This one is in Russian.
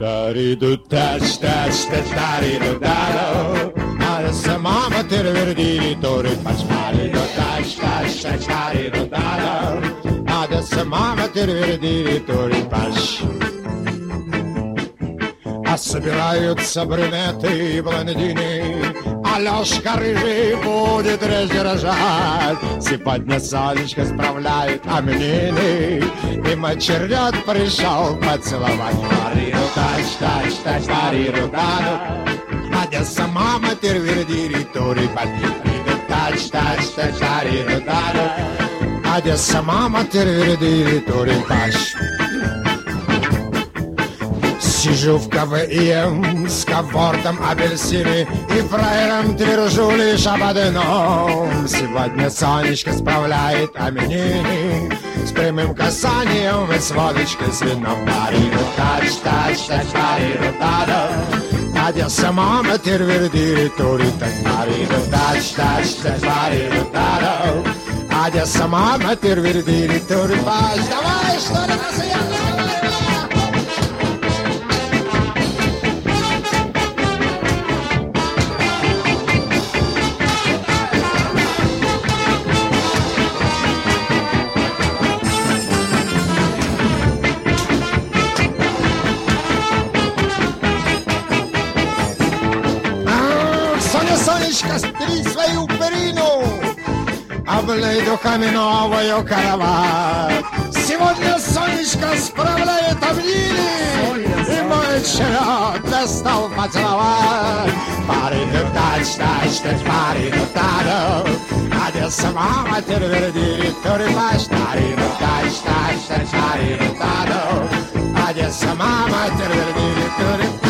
Adesso mamma ti ritorni pasquale Adesso mamma ti ritorni pas. А собираются брюнеты и блондины, Алёшка рыжий будет раздражать. Сегодня солнышко справляет амнины, И мочерет пришел поцеловать. Париру тач, тач, тач, париру тану. Одесса мама тервердири тури париру тач, тач, тач, париру тану. Одесса мама тервердири тури паш. Сижу в кафе и ем с комфортом апельсины И фраером твержу лишь об одном. Сегодня солнышко справляет именины С прямым касанием и с водочкой с вином. Париру тач, тач, тач, париру тану. Одесса мама тервердири тури так. Париру тач, тач, тач, париру тану. Одесса мама тервердири тури паш. Давай, что ли, россияне? Сонечка, стри свою перину, облей духами новую кровать. Сегодня солнышко справляет обнили, И мой черед достал поцеловать. Париру тач, тач, тач, париру тану. Одесса мама тервердири тури паш. Париру тач, тач, тач, париру тану. Одесса мама тервердири тури паш.